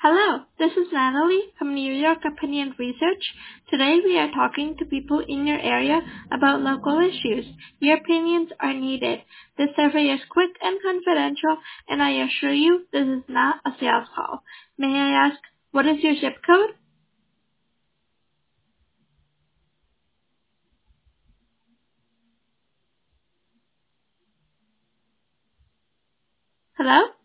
Hello, this is Natalie from New York Opinion Research. Today we are talking to people in your area about local issues. Your opinions are needed. This survey is quick and confidential, and I assure you this is not a sales call. May I ask, what is your zip code? Hello?